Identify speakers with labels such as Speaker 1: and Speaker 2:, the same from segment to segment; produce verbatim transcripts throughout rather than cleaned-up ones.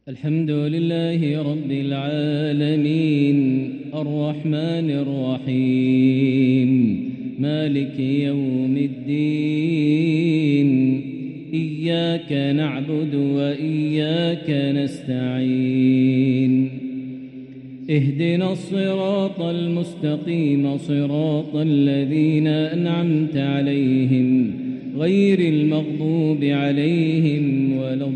Speaker 1: الحمد لله رب العالمين الرحمن الرحيم مالك يوم الدين إياك نعبد وإياك نستعين اهدنا الصراط المستقيم صراط الذين أنعمت عليهم غير المغضوب عليهم ولا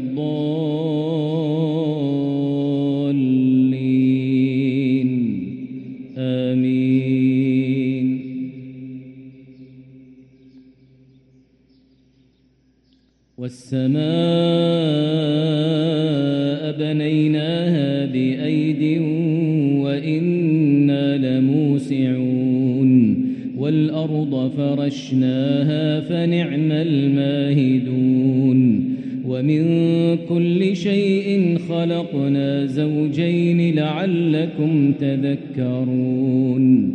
Speaker 1: الضالين آمين. والسماء بنيناها بأيد وإنا لموسعون والأرض فرشناها فنعم الماهدون ومن كل شيء خلقنا زوجين لعلكم تذكرون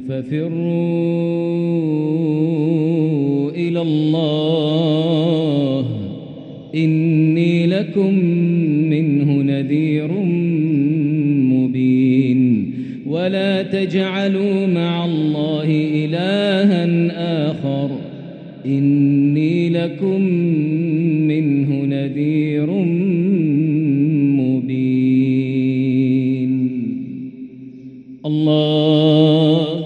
Speaker 1: ففروا إلى الله إني لكم منه نذير مبين ولا تجعلوا مع الله إلها آخر إني لكم منه نذير مبين. الله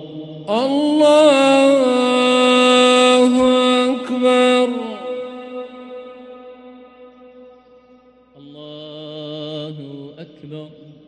Speaker 1: الله أكبر الله أكبر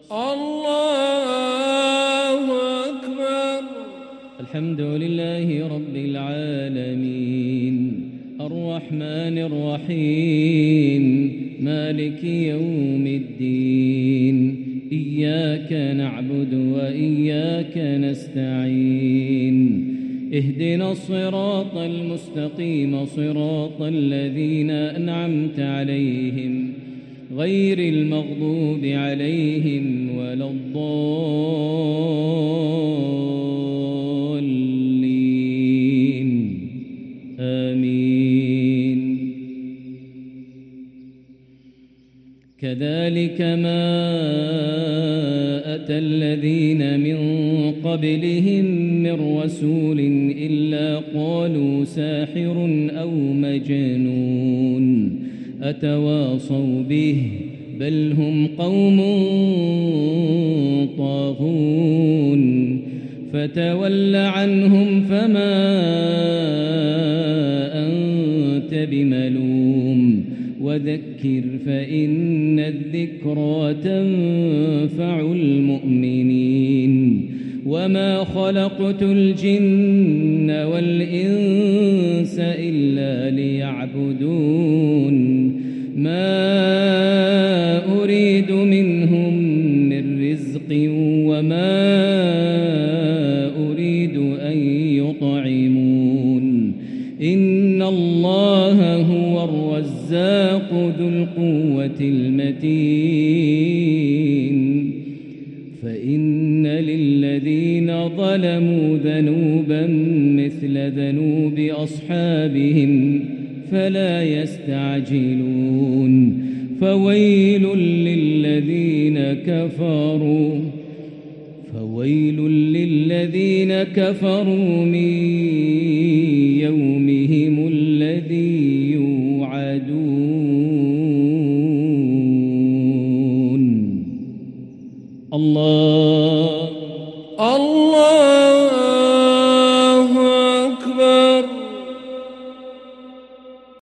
Speaker 1: الله أكبر. الحمد لله رب العالمين الرحمن الرحيم مالك يوم الدين إياك نعبد وإياك نستعين اهدنا الصراط المستقيم صراط الذين أنعمت عليهم غير المغضوب عليهم ولا الضالين آمين. كذلك ما أتى الذين من قبلهم من رسول إلا قالوا ساحر أو مجنون أتواصوا به بل هم قوم طاغون فتول عنهم فما أنت بملوم وذكر فإن الذكرى تنفع المؤمنين وما خلقت الجن والإنس إلا ليعبدون ما أريد منهم من رزق وما أريد أن يطعمون إن الله هو الرزاق ذو القوة المتين. فإن للذين ظلموا ذنوبا مثل ذنوب أصحابهم فلا يستعجلون فويل للذين كفروا فويل للذين كفروا من يومهم الذي يوعدون. الله الله